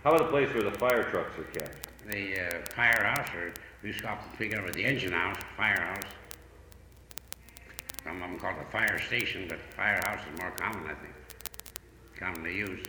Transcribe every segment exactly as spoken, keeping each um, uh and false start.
How about the place where the fire trucks are kept? The uh, firehouse, or we used to often speak of it, the engine house, firehouse. Some of them call it the fire station, but firehouse is more common, I think, commonly used.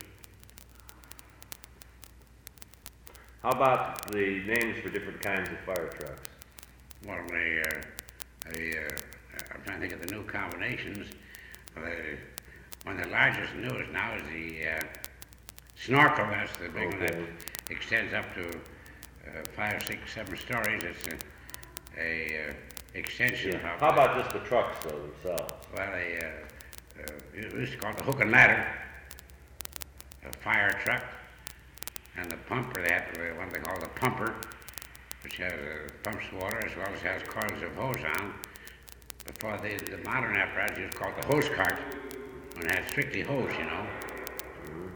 How about the names for different kinds of fire trucks? Well, the, uh, the, uh, I'm trying to think of the new combinations. Uh, one of the largest and newest now is the uh, snorkel. That's the big Okay. one that extends up to uh, five, six, seven stories. It's a, a uh, extension. Yeah. Of How about just the trucks though themselves? Well, a, uh, uh, we used to call it the hook and ladder, a fire truck, and the pumper. They have uh, what they call the pumper, which has uh, pumps water as well as has coils of hose on. Before the, the modern apparatus used to call it the hose cart, when it had strictly hose, you know. Mm-hmm.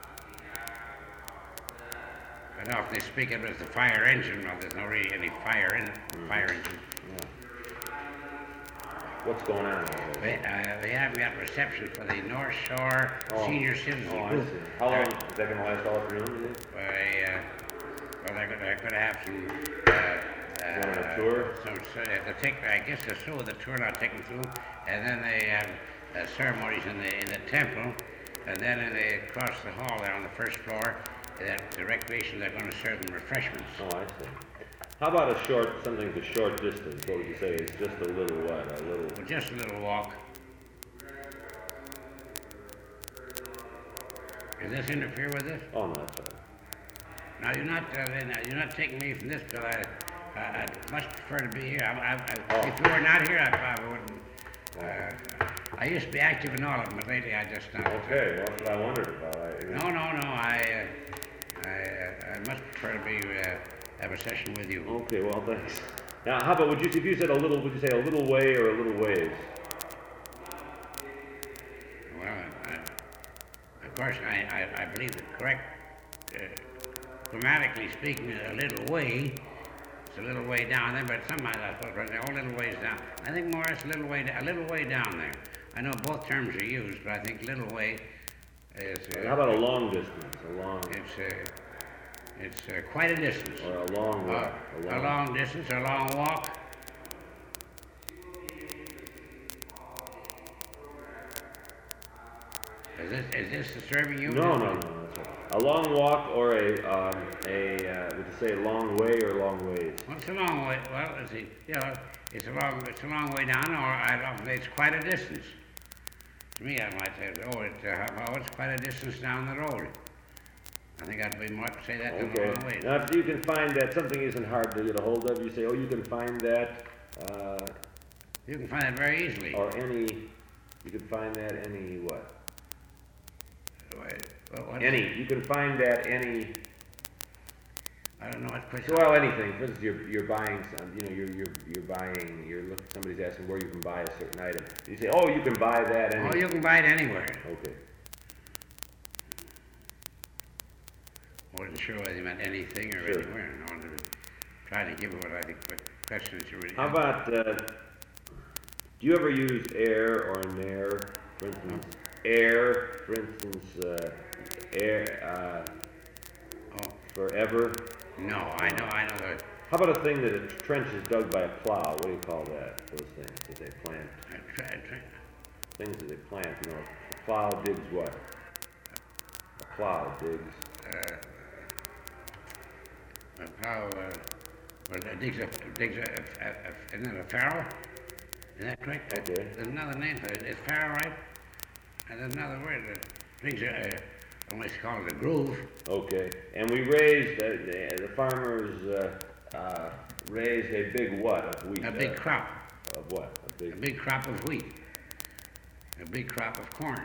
But often they speak of it as the fire engine. Well, there's no really any fire in it. Mm-hmm. Fire engine. Yeah. What's going on over We, there? uh, we haven't got reception for the North Shore Oh. Senior Citizen Oh, I Group. see. How long is that going to last all afternoon, do you think? Well, they, uh, well, they're going they're to have some. Uh, Going on a uh, tour? Some, so they have to take, I guess, the show the tour not taken through, and then they have uh, ceremonies in the in the temple, and then in the, across the hall there on the first floor, uh, the recreation they're going to serve them refreshments. Oh, I see. How about a short, something to short distance? What would you say is just a little what? A little. Well, just a little walk. Does this interfere with this? Oh no, that's fine. Now you're not uh, then, uh, you're not taking me from this, Bill. I, I I'd much prefer to be here. I, I, I, Oh. If you were not here, I probably wouldn't. Uh, I used to be active in all of them, but lately I just not. Okay, well, that's what I wondered about. I, No, no, no. I uh, I, uh, I much prefer to be uh, have a session with you. Okay, well, thanks. Now, how about would you if you said a little? Would you say a little way or a little ways? Well, I, of course, I, I, I believe the correct, uh, grammatically speaking, a little way. It's a little way down there, but sometimes I suppose they're all little ways down. I think more or less a little way, a little way down there. I know both terms are used, but I think little way is. Uh, How about a long distance? A long. It's uh, it's uh, quite a distance. Or a long walk. Uh, a long distance, a long walk. Is this is this disturbing you? No, no, no, that's right. A long walk or a um, a uh, would you say long way or long ways? Well, it's a long way. Well, it's a, you know, it's a long it's a long way down, or I don't think it's quite a distance. To me, I might say, oh, it's uh, oh, it's quite a distance down the road. I think I'd be more to say that than a Okay. long way. Now, if you can find that something isn't hard to get a hold of, you say, oh, you can find that, uh, You can find it very easily. or any, you can find that any what? Well, what- Any, you can find that any. I don't know what question. Well, anything. For instance, you're you're buying some. You know, you're you're you're buying. You're looking. Somebody's asking where you can buy a certain item. You say, oh, you can buy that any. Oh, you can buy it anywhere. Okay. I wasn't sure whether you meant anything or Sure. anywhere. And I wanted to try to give you what I think what questions you really How have. about? Uh, do you ever use air or nair? For instance, air. For instance, uh, air. Uh, Oh, forever. no, I know, I know the How about a thing that a trench is dug by a plow? What do you call that? Those things that they plant. uh, tra- tra- Things that they plant. You know, a plow digs what? A plow digs. uh, a plow, uh, well, it digs a, digs a, a, a, isn't it a farrow? Is that correct? Okay. There's another name for it. Is farrow right? And there's another word. Uh, digs a, uh, almost call it a groove. Okay. And we raised, uh, the, the farmers uh, uh, raised a big what of wheat? A big uh, crop. Of what? A big. A big crop of wheat. A big crop of corn.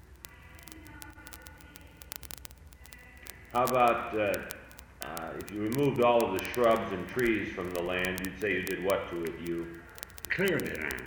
How about uh, uh, if you removed all of the shrubs and trees from the land, you'd say you did what to it? You Cleared it, man.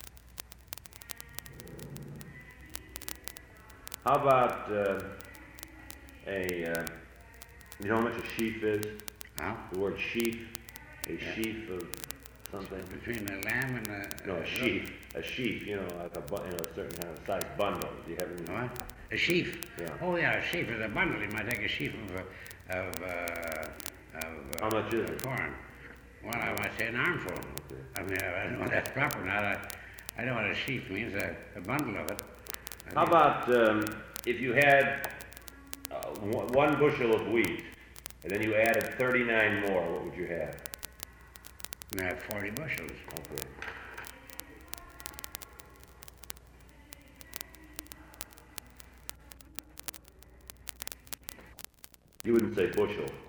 How about uh, a, uh, you know how much a sheaf is? Huh? The word sheaf, a Yeah. sheaf of something. Between the lamb and the... No, uh, a sheaf, a sheaf, you know, like a, bu- you know, a certain kind of size bundle. Do you have any? What? A sheaf? Yeah. Oh, yeah, a sheaf is a bundle. You might take a sheaf of, uh, of, uh, of uh, How much is of it? corn. Well, I might say an armful. Okay. I mean, I don't know if that's proper or not. I, I know what a sheaf means, a, a bundle of it. I How mean, about um, if you had uh, one one bushel of wheat, and then you added thirty-nine more, what would you have? we have forty bushels. Okay. You wouldn't say bushel.